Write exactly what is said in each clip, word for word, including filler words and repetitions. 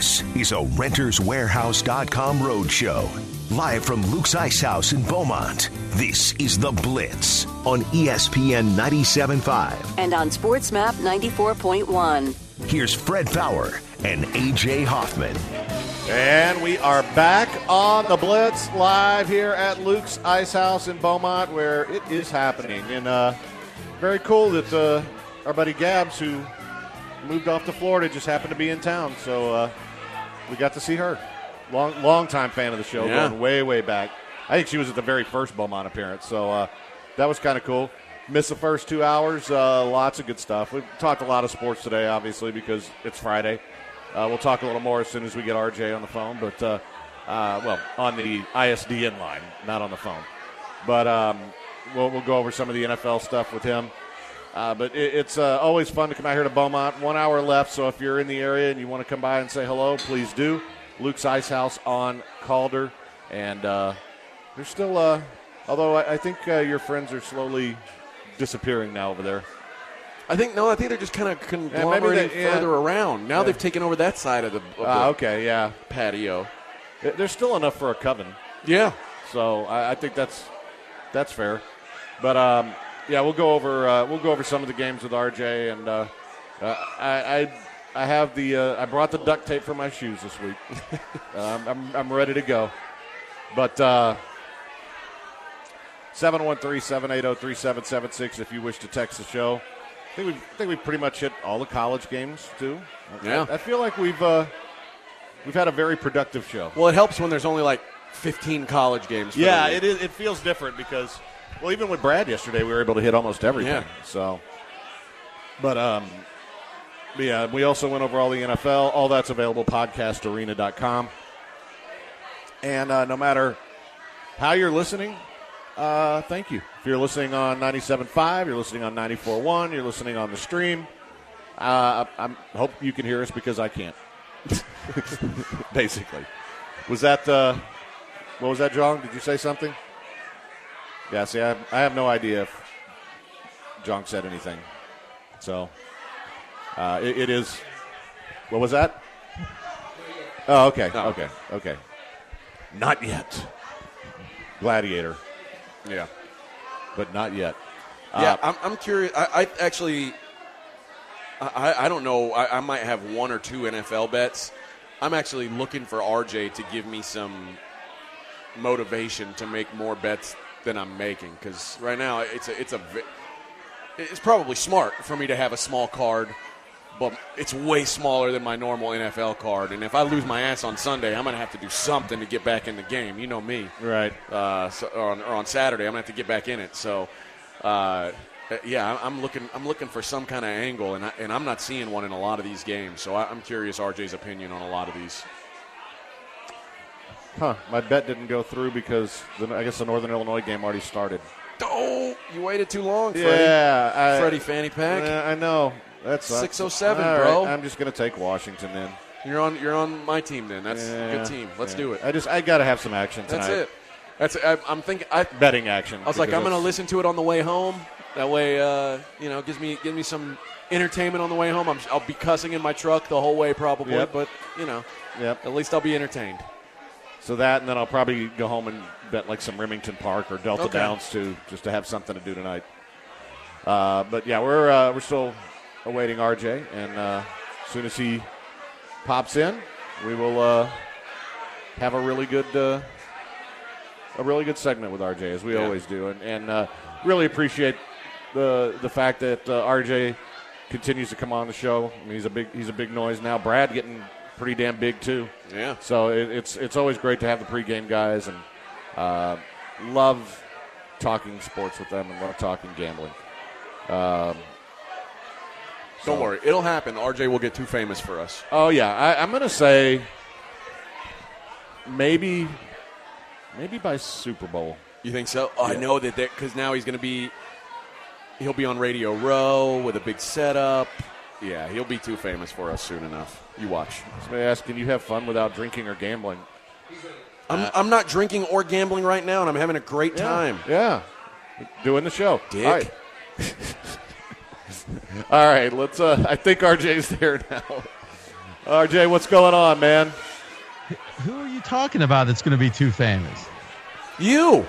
This is a Renters Warehouse dot com roadshow. Live from Luke's Ice House in Beaumont, this is The Blitz on E S P N ninety-seven point five. And on SportsMap ninety-four point one. Here's Fred Fowler and A J Hoffman. And we are back on The Blitz, live here at Luke's Ice House in Beaumont, where it is happening. And uh, very cool that uh, our buddy Gabs, who moved off to Florida, just happened to be in town. So uh, we got to see her. Long, long time fan of the show, yeah. going way, way back. I think she was at the very first Beaumont appearance. So uh, that was kind of cool. Missed the first two hours. Uh, lots of good stuff. We've talked a lot of sports today, obviously, because it's Friday. Uh, we'll talk a little more as soon as we get R J on the phone. But, uh, uh, well, on the I S D N line, not on the phone. But um, we'll, we'll go over some of the N F L stuff with him. Uh, but it, it's uh, always fun to come out here to Beaumont. One hour left, so if you're in the area and you want to come by and say hello, please do. Luke's Ice House on Calder. And uh, there's still, uh, although I, I think uh, your friends are slowly disappearing now over there. I think, no, I think they're just kind of conglomerating yeah, yeah. further around. Now yeah. they've taken over that side of the, of Uh, the okay, yeah. patio. There's still enough for a coven. Yeah. So I, I think that's that's fair. But, um, yeah, we'll go over uh, we'll go over some of the games with R J. And uh, uh, I, I I have the uh, I brought the duct tape for my shoes this week. um, I'm I'm ready to go. But uh, seven one three, seven eight zero, three seven seven six if you wish to text the show. I think we I think we pretty much hit all the college games too. Yeah. I, I feel like we've uh, we've had a very productive show. Well, it helps when there's only like fifteen college games. For Yeah, the it is. It feels different because, well, even with Brad yesterday, we were able to hit almost everything. Yeah. So, but um, but yeah, we also went over all the N F L. All that's available podcast arena dot com. And uh, no matter how you're listening, uh, thank you. If you're listening on ninety-seven point five, you're listening on ninety-four point one, you're listening on the stream. Uh, I I'm, hope you can hear us because I can't. Basically, was that? Uh, What was that, John? Did you say something? Yeah, see, I have, I have no idea if John said anything. So, uh, it, it is. What was that? Oh, okay, No. okay, okay. Not yet. Gladiator. Yeah. But not yet. Yeah, Uh, I'm, I'm curious. I, I actually, I, I don't know. I, I might have one or two N F L bets. I'm actually looking for R J to give me some motivation to make more bets than I'm making, because right now it's a, it's a it's probably smart for me to have a small card, but it's way smaller than my normal N F L card. And if I lose my ass on Sunday, I'm gonna have to do something to get back in the game. You know me, right? Uh, so, or, on, or on Saturday, I'm gonna have to get back in it. So, uh, yeah, I'm looking I'm looking for some kind of angle, and I, and I'm not seeing one in a lot of these games. So I, I'm curious R J's opinion on a lot of these. Huh, my bet didn't go through because the, I guess the Northern Illinois game already started. Oh, you waited too long, Freddie. Yeah. I, Freddie Fanny Pack. Uh, I know. That's six oh seven, All bro. right, I'm just going to take Washington then. You're on You're on my team then. That's Yeah, a good team. Let's yeah. do it. I just I got to have some action tonight. That's it. That's I, I'm thinking. I, Betting action. I was like, because I'm going to that's- listen to it on the way home. That way, uh, you know, gives me give me some entertainment on the way home. I'm, I'll be cussing in my truck the whole way probably, Yep. but you know, Yep. at least I'll be entertained. So that, and then I'll probably go home and bet like some Remington Park or Delta Okay. Downs too, just to have something to do tonight. Uh, but yeah, we're uh, we're still awaiting R J, and uh, as soon as he pops in, we will uh, have a really good uh, a really good segment with R J, as we Yeah. always do, and and uh, really appreciate the the fact that uh, R J continues to come on the show. I mean, he's a big he's a big noise now. Brad getting pretty damn big too. Yeah. So it, it's it's always great to have the pregame guys, and uh, love talking sports with them and love talking gambling. Um, Don't so- worry, it'll happen. R J will get too famous for us. Oh yeah, I, I'm going to say maybe maybe by Super Bowl. You think so? Oh, I Yeah. know that because now he's going to be he'll be on Radio Row with a big setup. Yeah, he'll be too famous for us soon enough. You watch. Somebody asked, can you have fun without drinking or gambling? I'm, I'm not drinking or gambling right now, and I'm having a great Yeah, time. Yeah, doing the show. Dick. All right, All right let's. Uh, I think R J's there now. R J, what's going on, man? Who are you talking about that's going to be too famous? You.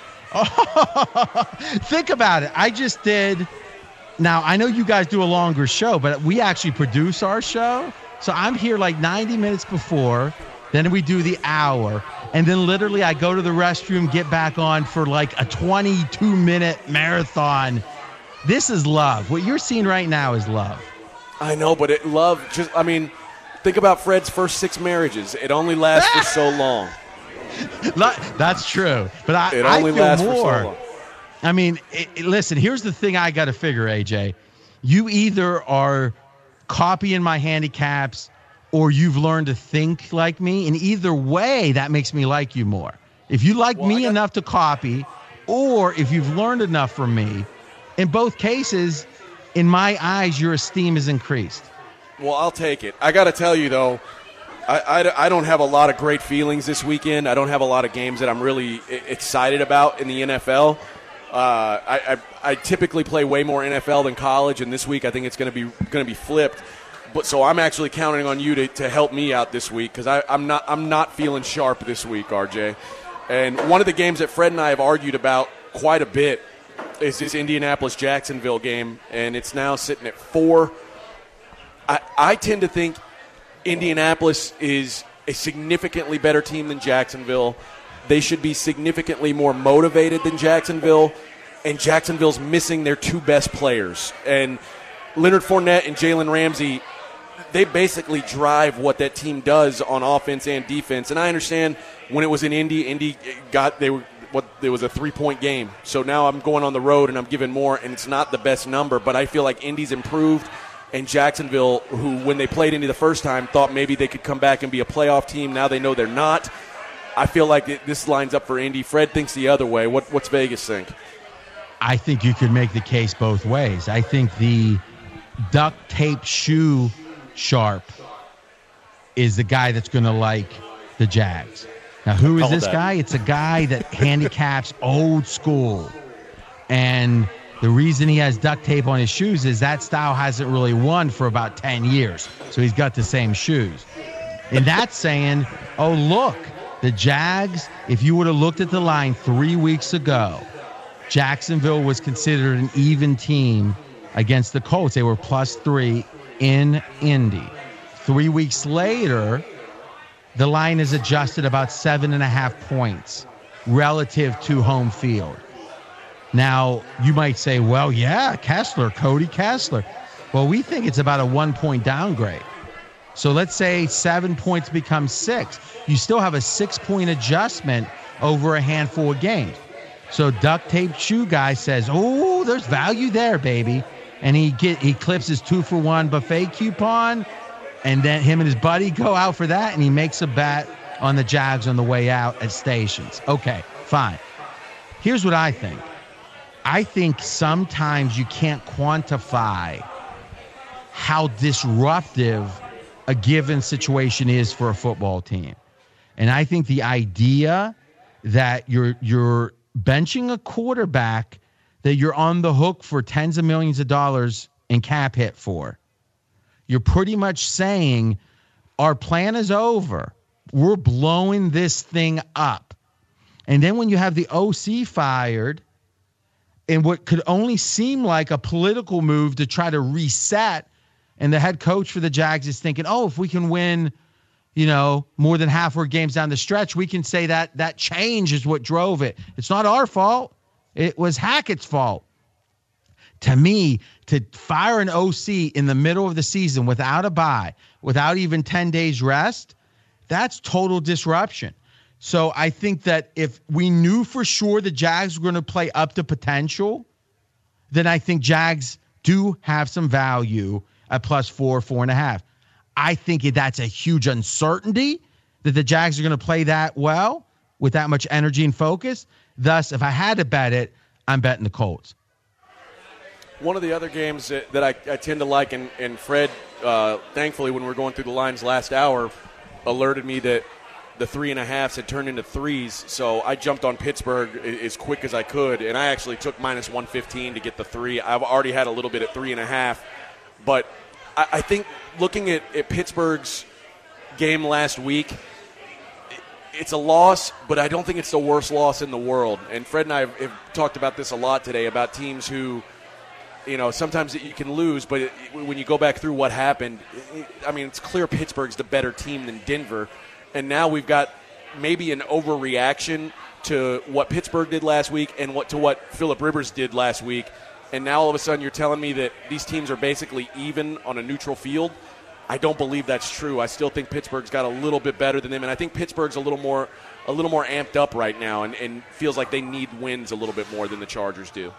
Oh, think about it. I just did. Now, I know you guys do a longer show, but we actually produce our show. So I'm here like ninety minutes before. Then we do the hour. And then literally I go to the restroom, get back on for like a twenty-two minute marathon. This is love. What you're seeing right now is love. I know, but it love just, I mean, think about Fred's first six marriages. It only lasts for so long. That's true. But I, it only I feel lasts more. for so long. I mean, it, it, listen, here's the thing I got to figure, A J. You either are copying my handicaps or you've learned to think like me. And either way, that makes me like you more. If you like well, me got- enough to copy, or if you've learned enough from me, in both cases, in my eyes, your esteem is increased. Well, I'll take it. I got to tell you, though, I, I, I don't have a lot of great feelings this weekend. I don't have a lot of games that I'm really excited about in the N F L. Uh, I, I I typically play way more N F L than college, and this week I think it's going to be going to be flipped. But so I'm actually counting on you to, to help me out this week because I'm not I'm not feeling sharp this week, R J. And one of the games that Fred and I have argued about quite a bit is this Indianapolis-Jacksonville game, and it's now sitting at four. I, I tend to think Indianapolis is a significantly better team than Jacksonville. They should be significantly more motivated than Jacksonville, and Jacksonville's missing their two best players. And Leonard Fournette and Jalen Ramsey, they basically drive what that team does on offense and defense. And I understand when it was in Indy, Indy got they were what there was a three-point game. So now I'm going on the road and I'm giving more, and it's not the best number, but I feel like Indy's improved. And Jacksonville, who when they played Indy the first time, thought maybe they could come back and be a playoff team. Now they know they're not. I feel like it, this lines up for Indy. Fred thinks the other way. What, what's Vegas think? I think you could make the case both ways. I think the duct tape shoe sharp is the guy that's going to like the Jags. Now, who is this that. guy? It's a guy that handicaps old school. And the reason he has duct tape on his shoes is that style hasn't really won for about ten years. So he's got the same shoes. And that's saying, oh, look, the Jags, if you would have looked at the line three weeks ago, Jacksonville was considered an even team against the Colts. They were plus three in Indy. Three weeks later, the line is adjusted about seven and a half points relative to home field. Now, you might say, well, yeah, Kessler, Cody Kessler. Well, we think it's about a one-point downgrade. So let's say seven points becomes six. You still have a six-point adjustment over a handful of games. So duct tape shoe guy says, oh, there's value there, baby. And he get he clips his two-for-one buffet coupon, and then him and his buddy go out for that, and he makes a bet on the Jags on the way out at stations. Okay, fine. Here's what I think. I think sometimes you can't quantify how disruptive a given situation is for a football team. And I think the idea that you're you're benching a quarterback that you're on the hook for tens of millions of dollars in cap hit for, you're pretty much saying our plan is over. We're blowing this thing up. And then when you have the O C fired, in what could only seem like a political move to try to reset, and the head coach for the Jags is thinking, oh, if we can win, you know, more than half our games down the stretch, we can say that that change is what drove it. It's not our fault. It was Hackett's fault. To me, to fire an O C in the middle of the season without a bye, without even ten days rest, that's total disruption. So I think that if we knew for sure the Jags were going to play up to potential, then I think Jags do have some value at plus four, four and a half. I think that's a huge uncertainty that the Jags are going to play that well with that much energy and focus. Thus, if I had to bet it, I'm betting the Colts. One of the other games that, that I, I tend to like, and, and Fred, uh, thankfully, when we were going through the lines last hour, alerted me that the three and a halves had turned into threes, so I jumped on Pittsburgh as quick as I could, and I actually took minus one fifteen to get the three. I've already had a little bit at three and a half, but I, I think looking at, at Pittsburgh's game last week, it's a loss, but I don't think it's the worst loss in the world. And Fred and I have, have talked about this a lot today, about teams who, you know, sometimes you can lose, but it, when you go back through what happened, it, I mean, it's clear Pittsburgh's the better team than Denver. And now we've got maybe an overreaction to what Pittsburgh did last week and what to what Phillip Rivers did last week. And now all of a sudden you're telling me that these teams are basically even on a neutral field. I don't believe that's true. I still think Pittsburgh's got a little bit better than them, and I think Pittsburgh's a little more a little more amped up right now and, and feels like they need wins a little bit more than the Chargers do.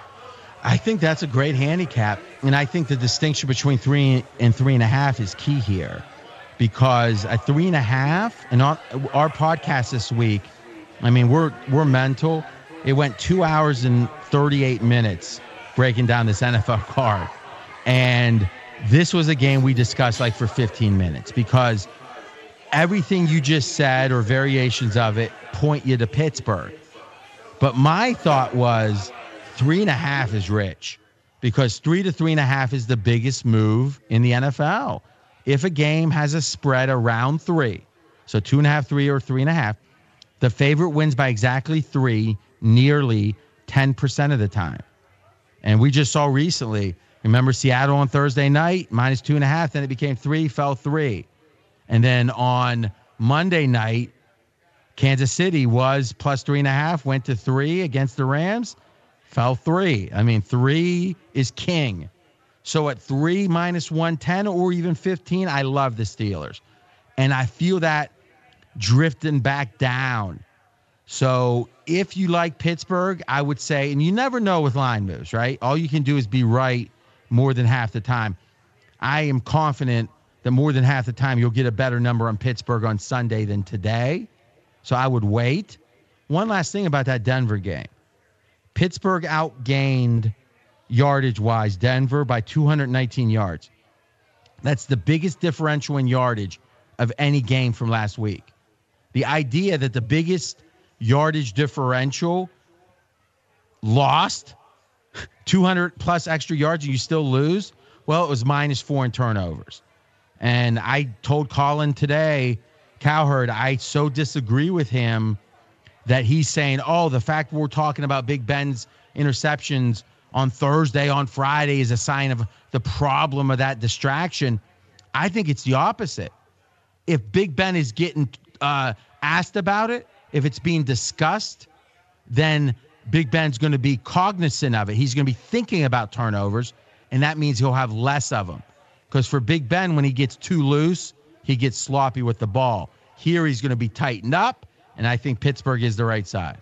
I think that's a great handicap, and I think the distinction between three and three and a half is key here, because at three and a half, and our, our podcast this week, I mean, we're we're mental. It went two hours and thirty-eight minutes breaking down this N F L card, and this was a game we discussed like for fifteen minutes, because everything you just said or variations of it point you to Pittsburgh. But my thought was three and a half is rich, because three to three and a half is the biggest move in the N F L. If a game has a spread around three, so two and a half, three, or three and a half, the favorite wins by exactly three, nearly ten percent of the time. And we just saw recently, remember Seattle on Thursday night, minus two and a half, then it became three, fell three. And then on Monday night, Kansas City was plus three and a half, went to three against the Rams, fell three. I mean, three is king. So at three minus one ten or even fifteen, I love the Steelers. And I feel that drifting back down. So if you like Pittsburgh, I would say, and you never know with line moves, right? All you can do is be right more than half the time. I am confident that more than half the time you'll get a better number on Pittsburgh on Sunday than today. So I would wait. One last thing about that Denver game. Pittsburgh outgained yardage-wise Denver by two hundred nineteen yards. That's the biggest differential in yardage of any game from last week. The idea that the biggest yardage differential lost two hundred plus extra yards and you still lose, well, it was minus four in turnovers. And I told Colin today, Cowherd, I so disagree with him that he's saying, oh, the fact we're talking about Big Ben's interceptions on Thursday, on Friday is a sign of the problem of that distraction. I think it's the opposite. If Big Ben is getting uh, asked about it, if it's being discussed, then Big Ben's going to be cognizant of it. He's going to be thinking about turnovers, and that means he'll have less of them. Because for Big Ben, when he gets too loose, he gets sloppy with the ball. Here he's going to be tightened up, and I think Pittsburgh is the right side.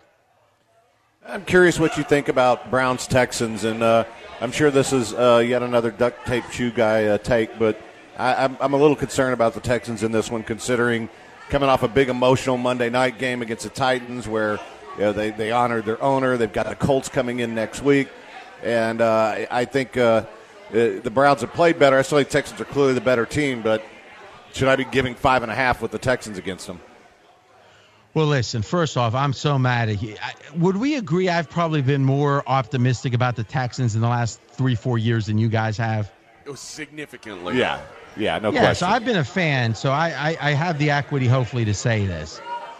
I'm curious what you think about Browns-Texans, and uh, I'm sure this is uh, yet another duct tape shoe guy uh, take, but I, I'm, I'm a little concerned about the Texans in this one, considering coming off a big emotional Monday night game against the Titans where you know, they, they honored their owner. They've got the Colts coming in next week, and uh, I think uh, the Browns have played better. I still think Texans are clearly the better team, but should I be giving five and a half with the Texans against them? Well, listen, first off, I'm so mad at you. I, would we agree I've probably been more optimistic about the Texans in the last three, four years than you guys have? It was significantly. Yeah. Yeah, no yeah, question. So I've been a fan, so I, I, I have the equity, hopefully, to say this.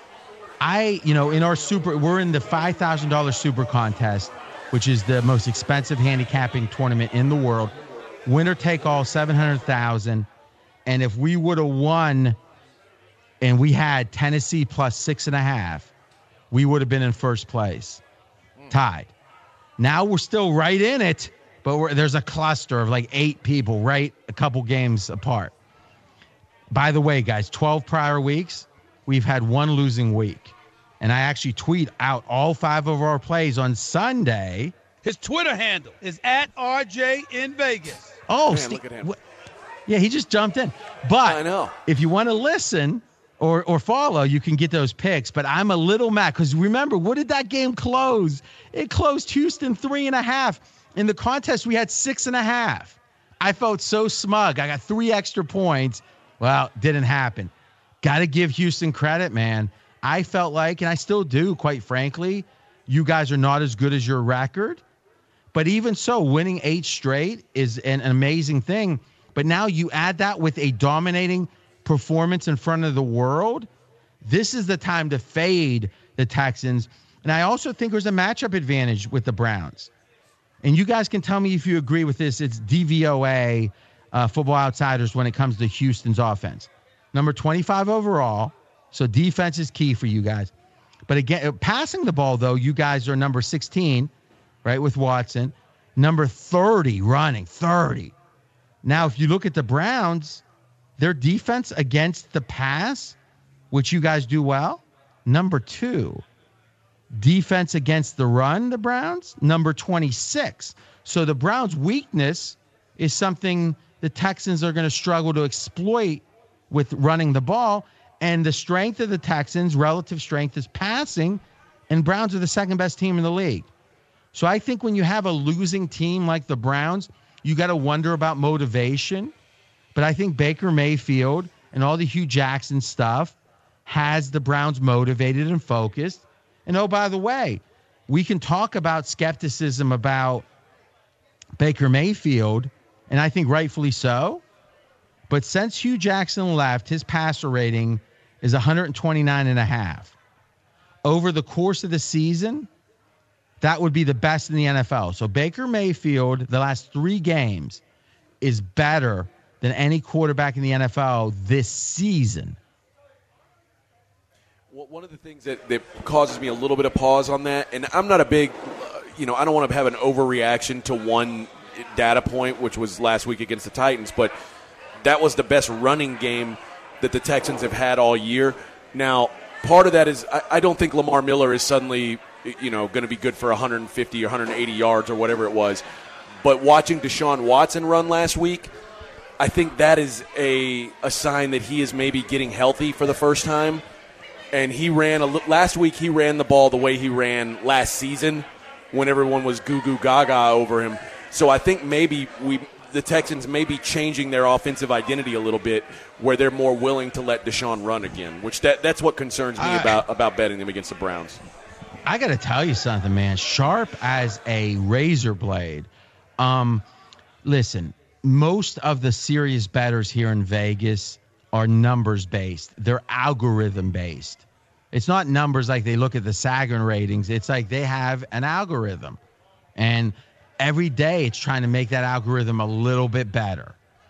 I, you know, in our super, we're in the five thousand dollars super contest, which is the most expensive handicapping tournament in the world. Winner take all, seven hundred thousand dollars. And if we would have won and we had Tennessee plus six and a half, we would have been in first place, tied. Now we're still right in it, but we're, there's a cluster of like eight people right a couple games apart. By the way, guys, twelve prior weeks, we've had one losing week. And I actually tweet out all five of our plays on Sunday. His Twitter handle is at R J in Vegas. Oh, Man, Steve, look at him. Wh- yeah, he just jumped in. But I know. If you want to listen or or follow, you can get those picks. But I'm a little mad because remember, what did that game close? It closed Houston three and a half. In the contest, we had six and a half. I felt so smug. I got three extra points. Well, didn't happen. Got to give Houston credit, man. I felt like, and I still do, quite frankly, you guys are not as good as your record. But even so, winning eight straight is an amazing thing. But now you add that with a dominating performance in front of the world. This is the time to fade the Texans. And I also think there's a matchup advantage with the Browns. And you guys can tell me if you agree with this. It's D V O A, uh, Football Outsiders, when it comes to Houston's offense. Number twenty-five overall. So defense is key for you guys. But again, passing the ball, though, you guys are number sixteen, right, with Watson. Number thirty running, thirty. Now, if you look at the Browns, their defense against the pass, which you guys do well, number two. Defense against the run, the Browns, number twenty-six. So the Browns' weakness is something the Texans are going to struggle to exploit with running the ball. And the strength of the Texans, relative strength, is passing, and Browns are the second best team in the league. So I think when you have a losing team like the Browns, you got to wonder about motivation. But I think Baker Mayfield and all the Hugh Jackson stuff has the Browns motivated and focused. And oh, by the way, we can talk about skepticism about Baker Mayfield, and I think rightfully so. But since Hugh Jackson left, his passer rating is one twenty-nine and a half. Over the course of the season, that would be the best in the N F L. So Baker Mayfield, the last three games, is better than any quarterback in the N F L this season. Well, one of the things that, that causes me a little bit of pause on that, and I'm not a big, uh, you know, I don't want to have an overreaction to one data point, which was last week against the Titans, but that was the best running game that the Texans have had all year. Now, part of that is I, I don't think Lamar Miller is suddenly, you know, going to be good for one hundred fifty or one hundred eighty yards or whatever it was. But watching Deshaun Watson run last week, I think that is a, a sign that he is maybe getting healthy for the first time. And he ran a last week. He ran the ball the way he ran last season, when everyone was goo goo gaga over him. So I think maybe we, the Texans, may be changing their offensive identity a little bit, where they're more willing to let Deshaun run again. Which that that's what concerns me uh, about about betting them against the Browns. I got to tell you something, man. Sharp as a razor blade. Um, listen, most of the serious bettors here in Vegas are numbers based. They're algorithm based. It's not numbers like they look at the Sagan ratings. It's like they have an algorithm, and every day it's trying to make that algorithm a little bit better.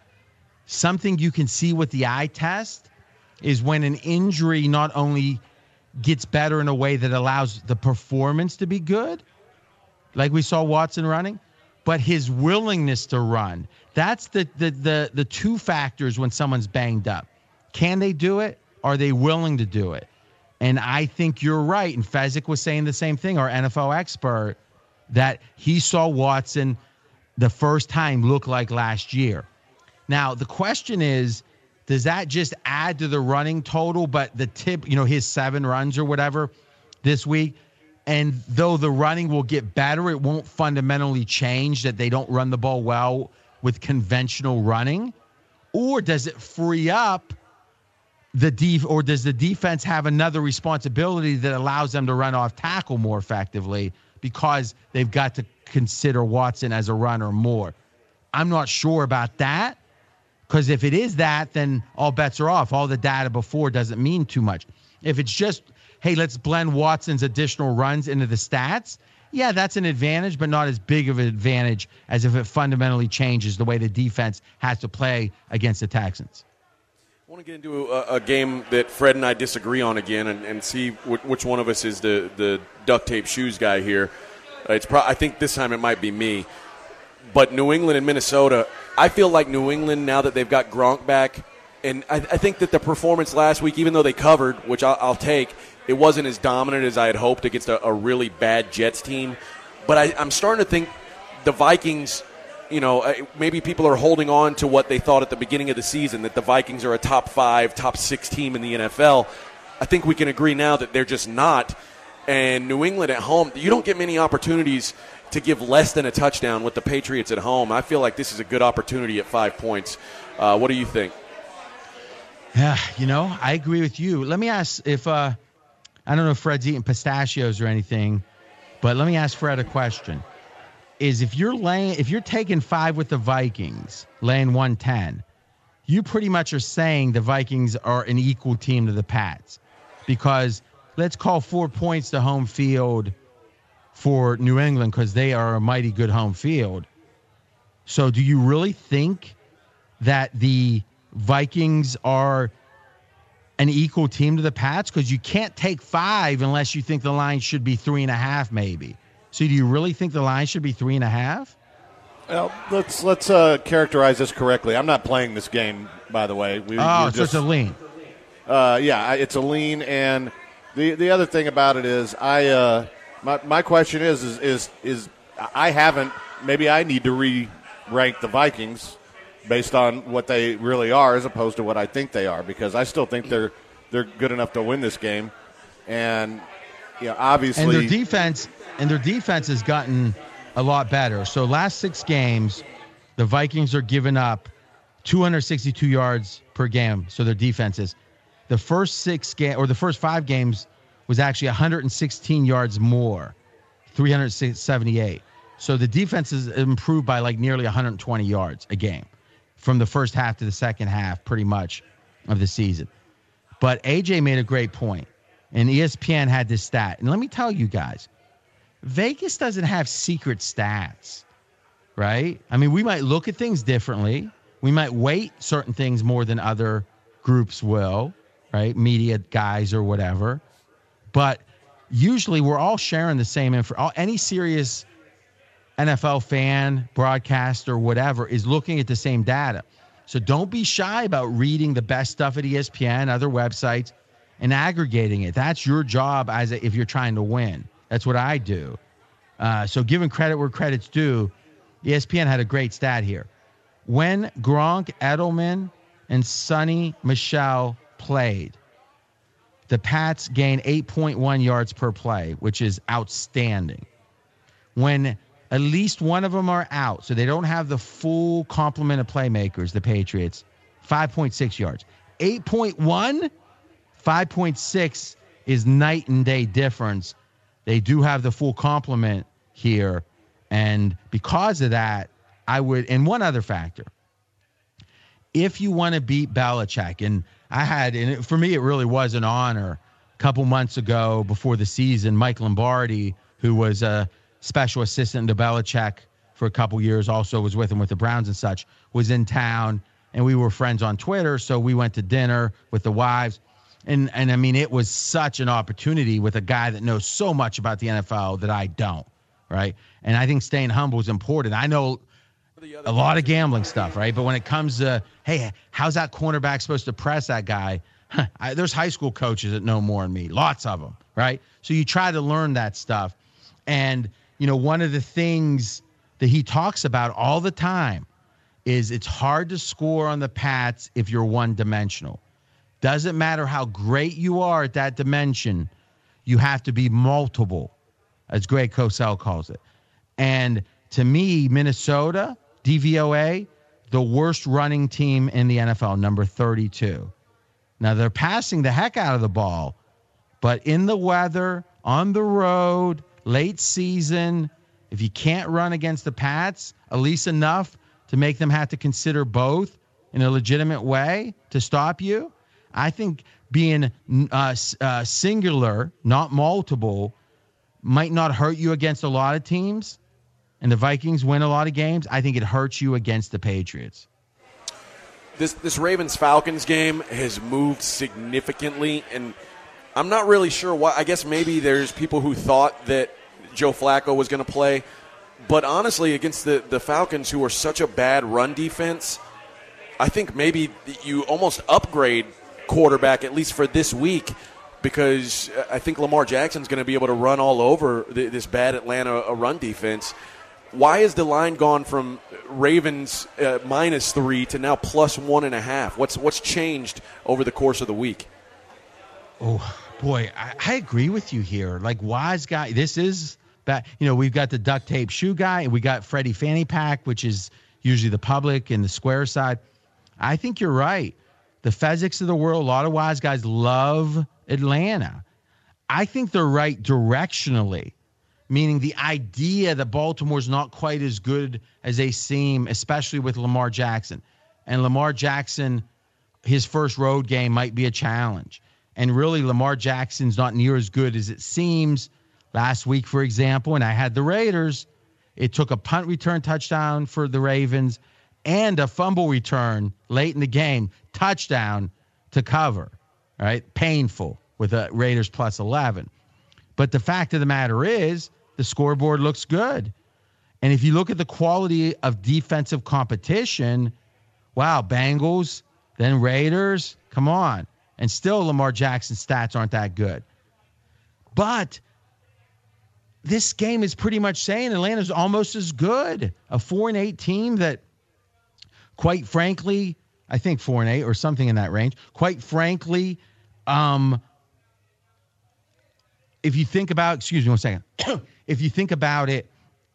Something you can see with the eye test is when an injury not only gets better in a way that allows the performance to be good, like we saw Watson running, but his willingness to run. That's the the the the two factors when someone's banged up. Can they do it? Are they willing to do it? And I think you're right. And Fezzik was saying the same thing, our N F L expert, that he saw Watson the first time look like last year. Now, the question is, does that just add to the running total? But the tip, you know, his seven runs or whatever this week, and though the running will get better, it won't fundamentally change that they don't run the ball well with conventional running? Or does it free up the def- or does the defense have another responsibility that allows them to run off tackle more effectively because they've got to consider Watson as a runner more? I'm not sure about that, because if it is that, then all bets are off. All the data before doesn't mean too much. If it's just, hey, let's blend Watson's additional runs into the stats, yeah, that's an advantage, but not as big of an advantage as if it fundamentally changes the way the defense has to play against the Texans. I want to get into a, a game that Fred and I disagree on again, and, and see w- which one of us is the, the duct tape shoes guy here. Uh, it's pro- I think this time it might be me. But New England and Minnesota, I feel like New England, now that they've got Gronk back, and I, I think that the performance last week, even though they covered, which I'll, I'll take, it wasn't as dominant as I had hoped against a, a really bad Jets team. But I, I'm starting to think the Vikings, you know, maybe people are holding on to what they thought at the beginning of the season, that the Vikings are a top five, top six team in the N F L. I think we can agree now that they're just not. And New England at home, you don't get many opportunities to give less than a touchdown with the Patriots at home. I feel like this is a good opportunity at five points. Uh, what do you think? Yeah, you know, I agree with you. Let me ask if, uh, I don't know if Fred's eating pistachios or anything, but let me ask Fred a question. is if you're laying, if you're taking five with the Vikings, laying one ten, you pretty much are saying the Vikings are an equal team to the Pats, because let's call four points to home field for New England because they are a mighty good home field. So do you really think that the Vikings are an equal team to the Pats? Because you can't take five unless you think the line should be three and a half, maybe. So do you really think the line should be three and a half? Well, let's let's uh, characterize this correctly. I'm not playing this game, by the way. We, oh, so just, it's a lean. Uh, yeah, it's a lean, and the the other thing about it is, I uh, my my question is is is is I haven't. Maybe I need to re-rank the Vikings based on what they really are, as opposed to what I think they are, because I still think they're they're good enough to win this game, and yeah, obviously, and their defense and their defense has gotten a lot better. So last six games, the Vikings are giving up two hundred sixty-two yards per game. So their defense is. The first six game or the first five games was actually one hundred sixteen yards more, three hundred seventy-eight. So the defense is improved by like nearly one hundred twenty yards a game from the first half to the second half, pretty much, of the season. But A J made a great point, and E S P N had this stat. And let me tell you guys, Vegas doesn't have secret stats, right? I mean, we might look at things differently. We might weight certain things more than other groups will, right? Media guys or whatever. But usually we're all sharing the same info. Any serious N F L fan, broadcaster, whatever, is looking at the same data. So don't be shy about reading the best stuff at E S P N, other websites, and aggregating it. That's your job as a, if you're trying to win. That's what I do. Uh, so giving credit where credit's due, E S P N had a great stat here. When Gronk, Edelman, and Sonny Michel played, the Pats gained eight point one yards per play, which is outstanding. When at least one of them are out, so they don't have the full complement of playmakers, the Patriots, five point six yards. eight point one, five point six is night and day difference. They do have the full complement here, and because of that, I would, and one other factor, if you want to beat Belichick, and I had, and for me, it really was an honor. A couple months ago, before the season, Mike Lombardi, who was a special assistant to Belichick for a couple years, also was with him with the Browns and such, was in town, and we were friends on Twitter, so we went to dinner with the wives. And, and I mean, it was such an opportunity with a guy that knows so much about the N F L that I don't, right? And I think staying humble is important. I know a lot of gambling stuff, right? But when it comes to, hey, how's that cornerback supposed to press that guy? I, there's high school coaches that know more than me, lots of them, right? So you try to learn that stuff. And, you know, one of the things that he talks about all the time is it's hard to score on the Pats if you're one-dimensional. Doesn't matter how great you are at that dimension, you have to be multiple, as Greg Cosell calls it. And to me, Minnesota, D V O A, the worst running team in the N F L, number thirty-two. Now, they're passing the heck out of the ball, but in the weather, on the road, late season, if you can't run against the Pats, at least enough to make them have to consider both in a legitimate way to stop you, I think being uh, uh, singular, not multiple, might not hurt you against a lot of teams. And the Vikings win a lot of games. I think it hurts you against the Patriots. This this Ravens-Falcons game has moved significantly, and I'm not really sure why. I guess maybe there's people who thought that Joe Flacco was going to play. But honestly, against the, the Falcons, who are such a bad run defense, I think maybe you almost upgrade quarterback, at least for this week, because I think Lamar Jackson's going to be able to run all over this bad Atlanta run defense. Why has the line gone from Ravens uh, minus three to now plus one and a half? What's what's changed over the course of the week? Oh, boy, I, I agree with you here. Like, wise guy, this is bad. You know, we've got the duct tape shoe guy, and we got Freddie Fanny Pack, which is usually the public and the square side. I think you're right. The Fezzik's of the world, a lot of wise guys love Atlanta. I think they're right directionally. meaning the idea that Baltimore's not quite as good as they seem, especially with Lamar Jackson. And Lamar Jackson, his first road game might be a challenge. And really, Lamar Jackson's not near as good as it seems. Last week, for example, and I had the Raiders, it took a punt return touchdown for the Ravens and a fumble return late in the game, touchdown to cover, right? Painful with the Raiders plus eleven. But the fact of the matter is the scoreboard looks good. And if you look at the quality of defensive competition, wow, Bengals, then Raiders, come on. And still Lamar Jackson's stats aren't that good. But this game is pretty much saying Atlanta's almost as good. A four and eight team that, quite frankly, I think four and eight or something in that range. Quite frankly, um, if you think about, excuse me one second. If you think about it,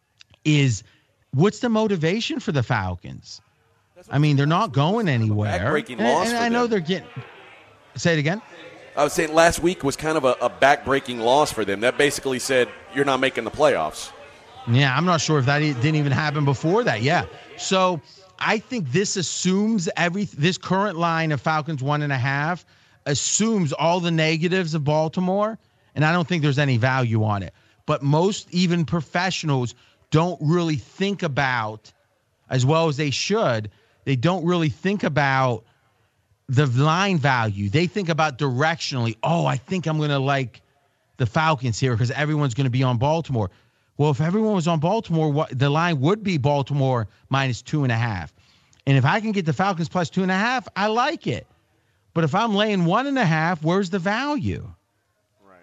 is what's the motivation for the Falcons? I mean, they're not going anywhere. Backbreaking and, loss and for I know them. they're getting. Say it again. I was saying last week was kind of a, a back-breaking loss for them. That basically said you're not making the playoffs. Yeah, I'm not sure if that didn't even happen before that. Yeah. So I think this assumes every this current line of Falcons one and a half assumes all the negatives of Baltimore, and I don't think there's any value on it. But most even professionals don't really think about, as well as they should, they don't really think about the line value. They think about directionally, oh, I think I'm going to like the Falcons here because everyone's going to be on Baltimore. Well, if everyone was on Baltimore, what, the line would be Baltimore minus two and a half. And if I can get the Falcons plus two and a half, I like it. But if I'm laying one and a half, where's the value? Right.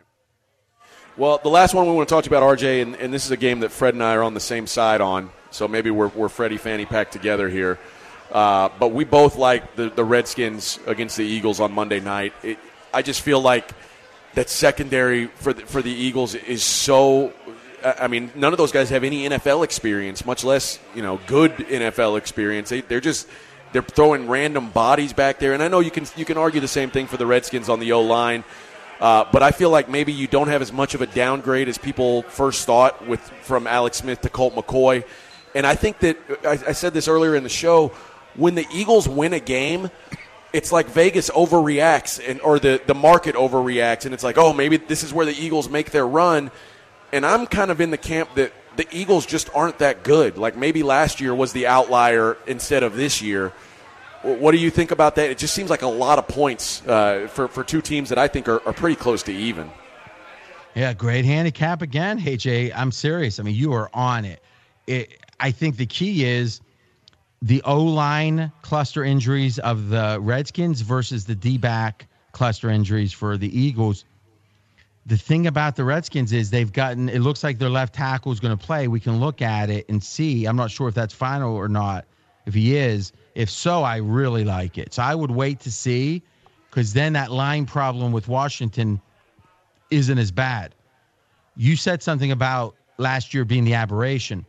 Well, the last one we want to talk to you about, R J, and, and this is a game that Fred and I are on the same side on, so maybe we're, we're Freddie Fanny packed together here. Uh, but we both like the, the Redskins against the Eagles on Monday night. It, I just feel like that secondary for the, for the Eagles is so – I mean, none of those guys have any N F L experience, much less, you know, good N F L experience. They, they're just – they're throwing random bodies back there. And I know you can you can argue the same thing for the Redskins on the O-line. Uh, but I feel like maybe you don't have as much of a downgrade as people first thought with from Alex Smith to Colt McCoy. And I think that – I said this earlier in the show – when the Eagles win a game, it's like Vegas overreacts and or the, the market overreacts, and it's like, oh, maybe this is where the Eagles make their run. And I'm kind of in the camp that the Eagles just aren't that good. Like maybe last year was the outlier instead of this year. What do you think about that? It just seems like a lot of points uh, for, for two teams that I think are, are pretty close to even. Yeah, great handicap again. Hey, Jay, I'm serious. I mean, you are on it. it I think the key is the O-line cluster injuries of the Redskins versus the D-back cluster injuries for the Eagles. The thing about the Redskins is they've gotten, it looks like their left tackle is going to play. We can look at it and see. I'm not sure if that's final or not. If he is, if so, I really like it. So I would wait to see, because then that line problem with Washington isn't as bad. You said something about last year being the aberration.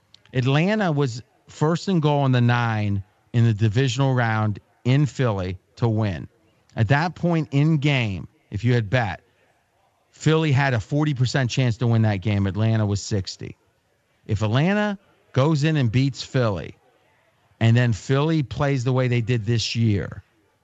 Atlanta was first and goal on the nine in the divisional round in Philly to win. At that point in game, if you had bet, Philly had a forty percent chance to win that game. Atlanta was sixty. If Atlanta goes in and beats Philly, and then Philly plays the way they did this year,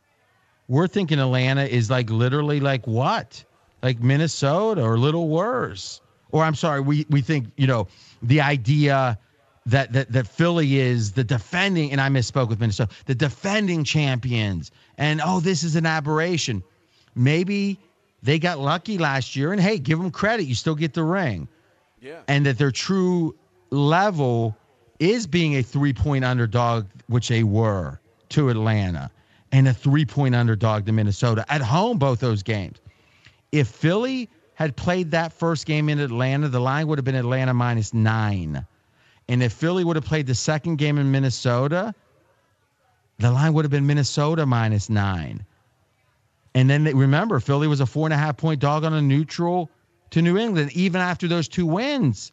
we're thinking Atlanta is like literally like what? Like Minnesota or a little worse. Or I'm sorry, we, we think, you know, the idea that, that that Philly is the defending, and I misspoke with Minnesota, the defending champions, and, oh, this is an aberration. Maybe they got lucky last year, and, hey, give them credit. You still get the ring. Yeah. And that their true level is being a three-point underdog, which they were to Atlanta, and a three-point underdog to Minnesota. At home, both those games. If Philly had played that first game in Atlanta, the line would have been Atlanta minus nine. And if Philly would have played the second game in Minnesota, the line would have been Minnesota minus nine. And then they, remember, Philly was a four and a half point dog on a neutral to New England, even after those two wins.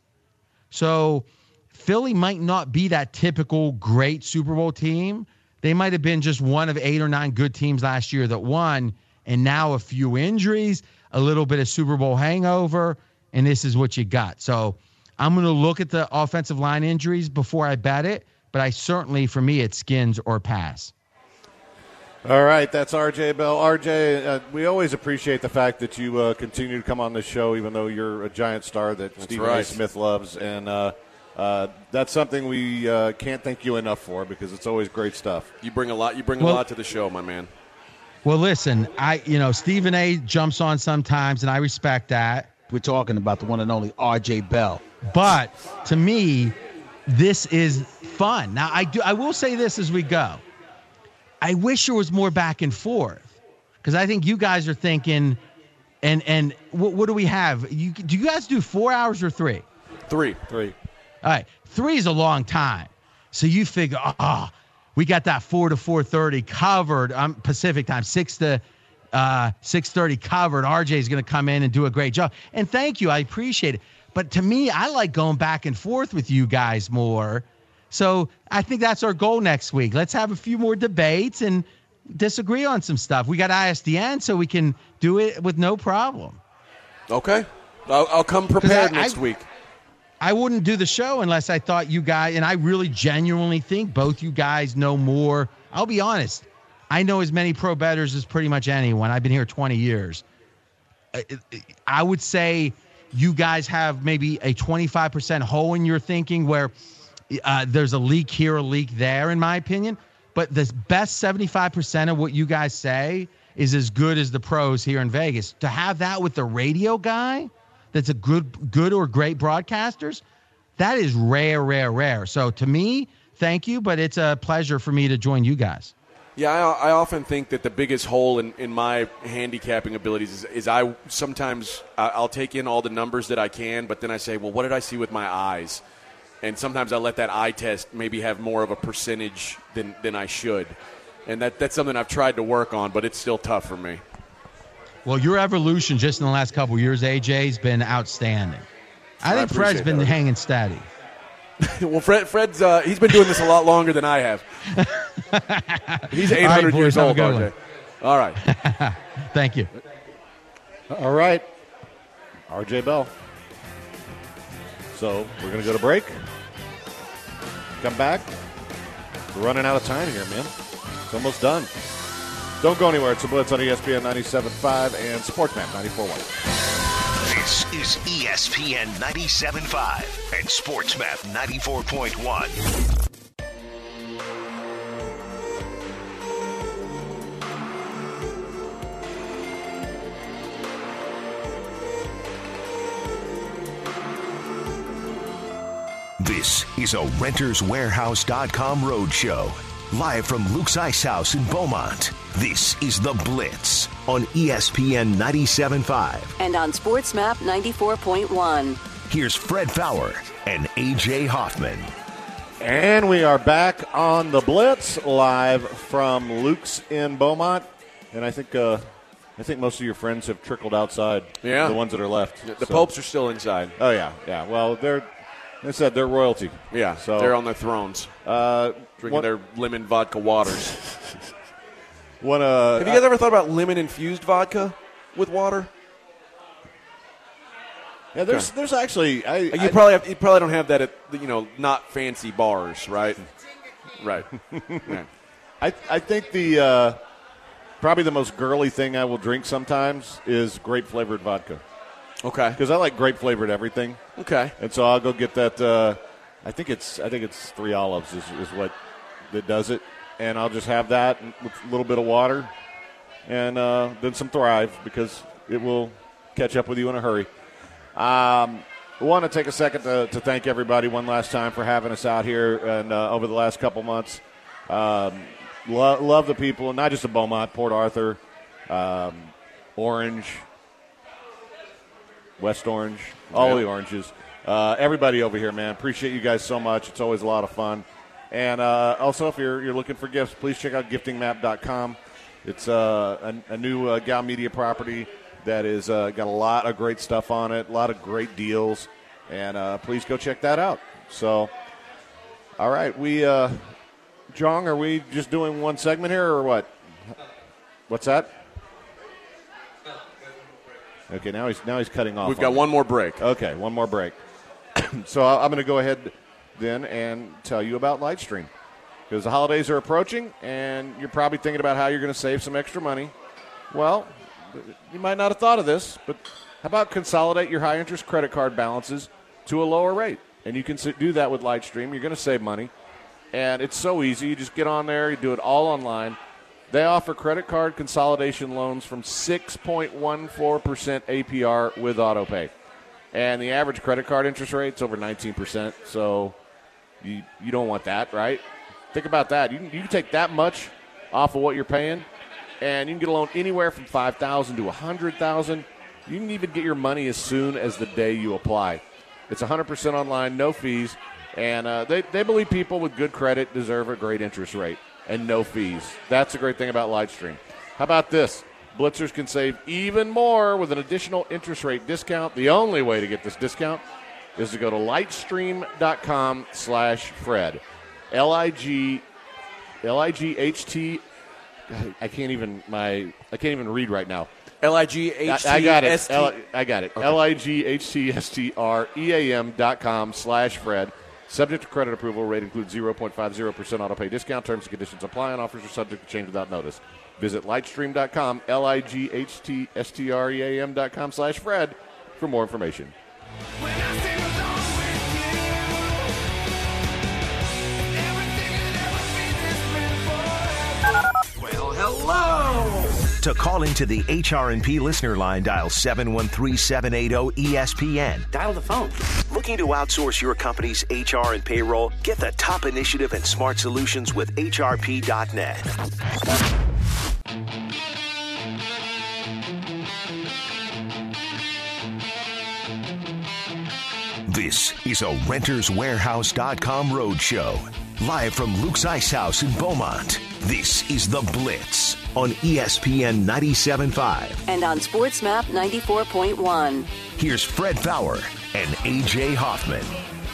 So Philly might not be that typical great Super Bowl team. They might have been just one of eight or nine good teams last year that won, and now a few injuries, a little bit of Super Bowl hangover, and this is what you got. So I'm going to look at the offensive line injuries before I bet it, but I certainly, for me, it's skins or pass. All right, that's R J Bell. R J, uh, we always appreciate the fact that you uh, continue to come on the show, even though you're a giant star that that's Stephen right. A. Smith loves. And uh, uh, that's something we uh, can't thank you enough for, because it's always great stuff. You bring a lot. You bring Well, a lot to the show, my man. Well, listen, I you know Stephen A. jumps on sometimes, and I respect that. We're talking about the one and only R J Bell. But to me, this is fun. Now, I do. I will say this as we go. I wish there was more back and forth, because I think you guys are thinking, and and what, what do we have? You do you guys do four hours or three? Three. Three. All right, three is a long time. So you figure, oh, we got that four to four thirty covered. Um, Pacific time, six to uh, six thirty covered. R J is going to come in and do a great job. And thank you, I appreciate it. But to me, I like going back and forth with you guys more. So I think that's our goal next week. Let's have a few more debates and disagree on some stuff. We got I S D N, so we can do it with no problem. Okay. I'll, I'll come prepared I, next I, week. I wouldn't do the show unless I thought you guys, and I really genuinely think both you guys know more. I'll be honest. I know as many pro bettors as pretty much anyone. I've been here twenty years. I would say you guys have maybe a twenty-five percent hole in your thinking where uh, there's a leak here, a leak there, in my opinion. But the best seventy-five percent of what you guys say is as good as the pros here in Vegas. To have that with the radio guy that's a good good or great broadcasters, that is rare, rare, rare. So to me, thank you, but it's a pleasure for me to join you guys. Yeah, I, I often think that the biggest hole in, in my handicapping abilities is, is I sometimes I'll take in all the numbers that I can, but then I say, well, what did I see with my eyes? And sometimes I let that eye test maybe have more of a percentage than, than I should. And that that's something I've tried to work on, but it's still tough for me. Well, your evolution just in the last couple of years, A J, has been outstanding. I, I think Fred's been that. hanging steady. Well, Fred, Fred's uh, he's been doing this a lot longer than I have. He's eight hundred right, years boys, old, R J. All right. Thank you. All right. R J Bell. So we're going to go to break. Come back. We're running out of time here, man. It's almost done. Don't go anywhere. It's the Blitz on E S P N ninety-seven point five and SportsMap ninety-four point one. This is E S P N ninety-seven point five and SportsMap ninety-four point one. This is a Renters Warehouse dot com roadshow. Live from Luke's Ice House in Beaumont. This is The Blitz on E S P N ninety-seven point five. And on SportsMap ninety-four point one. Here's Fred Fowler and A J Hoffman. And we are back on The Blitz, live from Luke's in Beaumont. And I think uh, I think most of your friends have trickled outside. Yeah. The ones that are left. The so. Popes are still inside. Oh, yeah. Yeah. Well, they're, they said they're royalty. Yeah, so they're on their thrones. Uh, drinking one, their lemon vodka waters. one, uh, Have you guys ever thought about lemon-infused vodka with water? Yeah, there's okay. there's actually I, you I, probably have, you probably don't have that at you know not fancy bars, right? Right. Yeah. I I think the uh, probably the most girly thing I will drink sometimes is grape flavored vodka. Okay. Because I like grape flavored everything. Okay. And so I'll go get that. Uh, I think it's I think it's Three Olives is, is what that does it, and I'll just have that with a little bit of water, and uh, then some Thrive because it will catch up with you in a hurry. Um, I want to take a second to, to thank everybody one last time for having us out here and uh, over the last couple months. Um, lo- love the people, not just in Beaumont, Port Arthur, um, Orange, West Orange, all yeah. the oranges. Uh, everybody over here, man. Appreciate you guys so much. It's always a lot of fun. And uh, also, if you're you're looking for gifts, please check out gifting map dot com. It's uh, a, a new uh, Gal Media property that is uh, got a lot of great stuff on it, a lot of great deals, and uh, please go check that out. So, all right, we, uh, Jong, are we just doing one segment here or what? What's that? Okay, now he's now he's cutting off. We've got me. one more break. Okay, one more break. So I'm going to go ahead then and tell you about Lightstream. Because the holidays are approaching, and you're probably thinking about how you're going to save some extra money. Well, you might not have thought of this, but how about consolidate your high-interest credit card balances to a lower rate? And you can do that with Lightstream. You're going to save money. And it's so easy. You just get on there. You do it all online. They offer credit card consolidation loans from six point one four percent A P R with AutoPay. And the average credit card interest rate is over nineteen percent. So you you don't want that, right? Think about that. You can, you can take that much off of what you're paying, and you can get a loan anywhere from five thousand dollars to one hundred thousand dollars. You can even get your money as soon as the day you apply. It's one hundred percent online, no fees, and uh, they, they believe people with good credit deserve a great interest rate and no fees. That's the great thing about Lightstream. How about this? Blitzers can save even more with an additional interest rate discount. The only way to get this discount is to go to lightstream.com slash Fred. L I G L I G H T I can't even my I can't even read right now. L I G H T I got it. S T L- I got it. L I G H T S T R E A M dot com slash Fred. Subject to credit approval. Rate includes zero point five zero percent auto pay discount. Terms and conditions apply, and offers are subject to change without notice. Visit lightstream dot com, L I G H T S T R E A M dot com slash Fred for more information. When I sing along with you, everything and everything is meant for. Well, hello. To call into the H R and P listener line, dial seven one three, seven eight zero, E S P N. Dial the phone. Looking to outsource your company's H R and payroll? Get the top initiative and smart solutions with H R P dot net. This is a Renters Warehouse dot com roadshow. Live from Luke's Ice House in Beaumont. This is The Blitz on E S P N ninety-seven point five. And on SportsMap ninety-four point one. Here's Fred Fowler and A J Hoffman.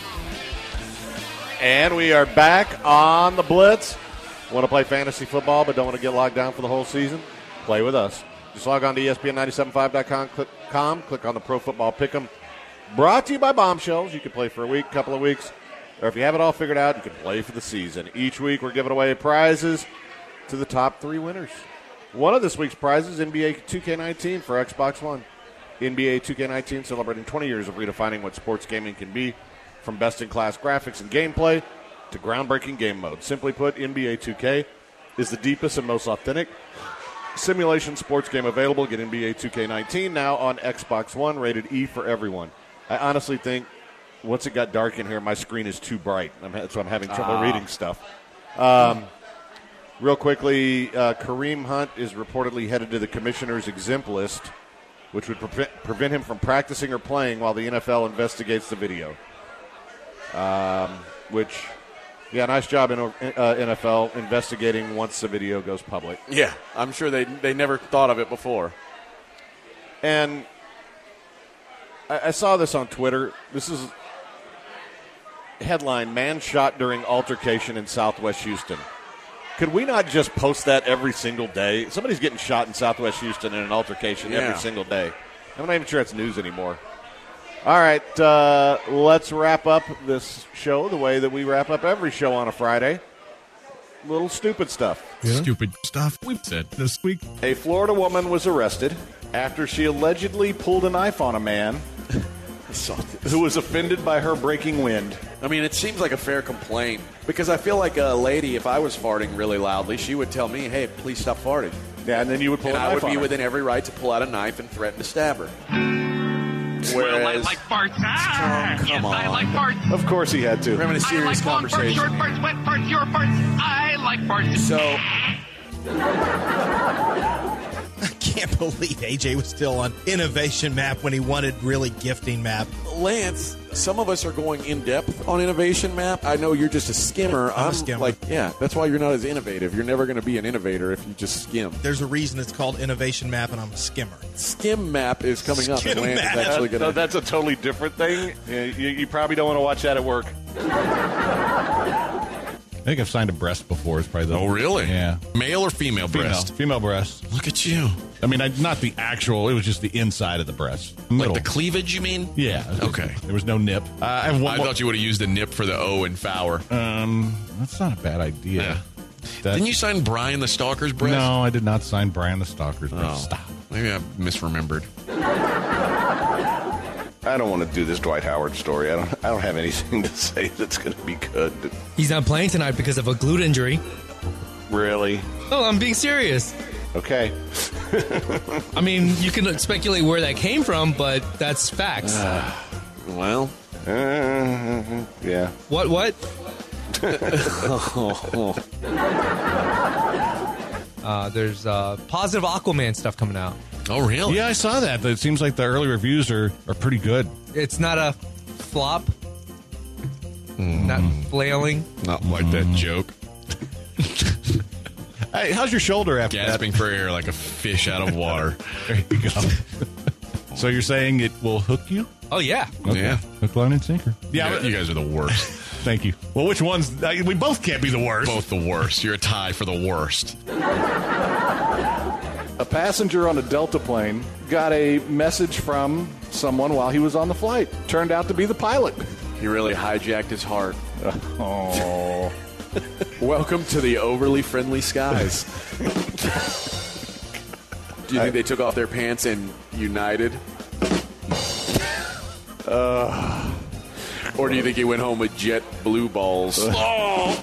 And we are back on The Blitz. Want to play fantasy football but don't want to get locked down for the whole season? Play with us. Just log on to E S P N ninety-seven point five dot com, click, com, click on the Pro Football Pick'em. Brought to you by Bombshells. You can play for a week, couple of weeks, or if you have it all figured out, you can play for the season. Each week we're giving away prizes to the top three winners. One of this week's prizes, N B A two K nineteen for Xbox One. N B A two K nineteen celebrating twenty years of redefining what sports gaming can be, from best-in-class graphics and gameplay to groundbreaking game mode. Simply put, N B A two K is the deepest and most authentic simulation sports game available. Get N B A two K nineteen now on Xbox One, rated E for everyone. I honestly think once it got dark in here, my screen is too bright. I'm, so I'm having trouble ah. reading stuff. Um, real quickly, uh, Kareem Hunt is reportedly headed to the commissioner's exempt list, which would pre- prevent him from practicing or playing while the N F L investigates the video. Um, which, yeah, nice job in uh, N F L investigating once the video goes public. Yeah, I'm sure they they never thought of it before. And I, I saw this on Twitter. This is headline, man shot during altercation in Southwest Houston. Could we not just post that every single day? Somebody's getting shot in Southwest Houston in an altercation yeah. every single day. I'm not even sure it's news anymore. All right, uh, let's wrap up this show the way that we wrap up every show on a Friday. Little stupid stuff. Yeah. Stupid stuff we've said this week. A Florida woman was arrested after she allegedly pulled a knife on a man who was offended by her breaking wind. I mean, it seems like a fair complaint because I feel like a lady, if I was farting really loudly, she would tell me, hey, please stop farting. Yeah, and then you would pull and a knife I would on be her. within every right to pull out a knife and threaten to stab her. Whereas, well, I like farts. Ah, oh, come yes, on. I like farts. Of course he had to. We're having a serious I like conversation. Long farts, short farts, wet farts, your farts. I like farts. So, I can't believe A J was still on Innovation Map when he wanted really Gifting Map. Lance, some of us are going in depth on Innovation Map. I know you're just a skimmer. I'm, I'm a a skimmer. Like, yeah, that's why you're not as innovative. You're never going to be an innovator if you just skim. There's a reason it's called Innovation Map, and I'm a skimmer. Skim Map is coming Skim up. And Lance map. is actually going no, to. that's a totally different thing. You, you probably don't want to watch that at work. I think I've signed a breast before. It's probably the, oh, really? Yeah. Male or female Female. breast? Female breast. Look at you. I mean, I, not the actual. It was just the inside of the breast. Middle. Like the cleavage, you mean? Yeah. Okay. There was no nip. Uh, I have one I more. thought you would have used a nip for the O in Fowler. Um, that's not a bad idea. Yeah. That, Didn't you sign Brian the Stalker's breast? No, I did not sign Brian the Stalker's breast. Oh. Stop. Maybe I misremembered. I don't want to do this Dwight Howard story. I don't. I don't have anything to say that's going to be good. He's not playing tonight because of a glute injury. Really? Oh, I'm being serious. Okay. I mean, you can speculate where that came from, but that's facts. Uh, well, uh, yeah. What? What? uh, there's uh, positive Aquaman stuff coming out. Oh, really? Yeah, I saw that. It seems like the early reviews are, are pretty good. It's not a flop. Mm. Not flailing. Not like mm. that joke. Hey, how's your shoulder after Gasping that? for air like a fish out of water. There you go. So you're saying it will hook you? Oh, yeah. Okay. Yeah. Hook, line, and sinker. Yeah, you, you guys are the worst. Thank you. Well, which ones? We both can't be the worst. Both the worst. You're a tie for the worst. A passenger on a Delta plane got a message from someone while he was on the flight. Turned out to be the pilot. He really hijacked his heart. Oh. Welcome to the overly friendly skies. Do you think they took off their pants and united? Uh, or do you think he went home with jet blue balls? Oh.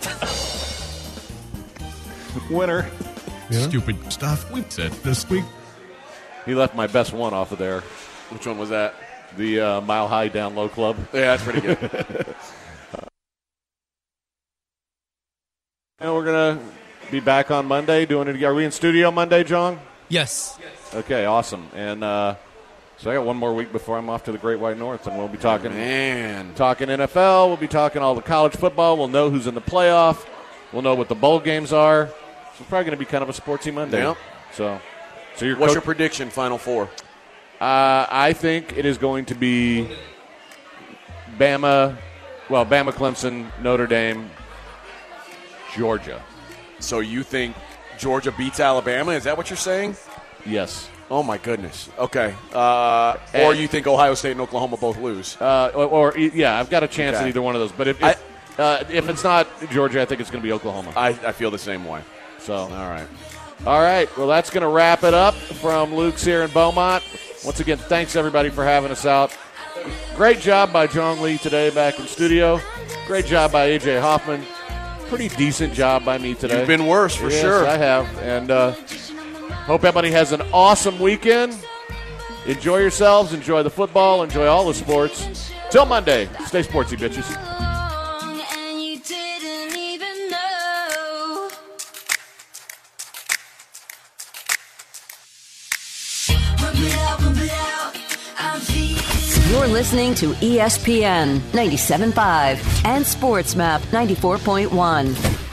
Winner. Yeah. Stupid stuff we said this week. He left my best one off of there. Which one was that? The uh, Mile High Down Low Club. Yeah, that's pretty good. And we're going to be back on Monday doing it again. Are we in studio Monday, John? Yes. Okay, awesome. And uh, so I got one more week before I'm off to the Great White North, and we'll be talking, Man. talking N F L. We'll be talking all the college football. We'll know who's in the playoff. We'll know what the bowl games are. So it's probably going to be kind of a sportsy Monday. Yep. So, so your What's coach, your prediction, Final Four? Uh, I think it is going to be Bama, well, Bama, Clemson, Notre Dame, Georgia. So you think Georgia beats Alabama? Is that what you're saying? Yes. Oh, my goodness. Okay. Uh, or you think Ohio State and Oklahoma both lose? Uh, or, or, yeah, I've got a chance Okay. at either one of those. But if I, if, uh, if it's not Georgia, I think it's going to be Oklahoma. I, I feel the same way. So, All right. all right. Well, that's going to wrap it up from Luke's here in Beaumont. Once again, thanks, everybody, for having us out. Great job by Jong Lee today back in studio. Great job by A J Hoffman. Pretty decent job by me today. You've been worse, for yes, sure. I have. And uh, hope everybody has an awesome weekend. Enjoy yourselves. Enjoy the football. Enjoy all the sports. Till Monday, stay sportsy, bitches. You're listening to E S P N ninety-seven point five and SportsMap ninety-four point one.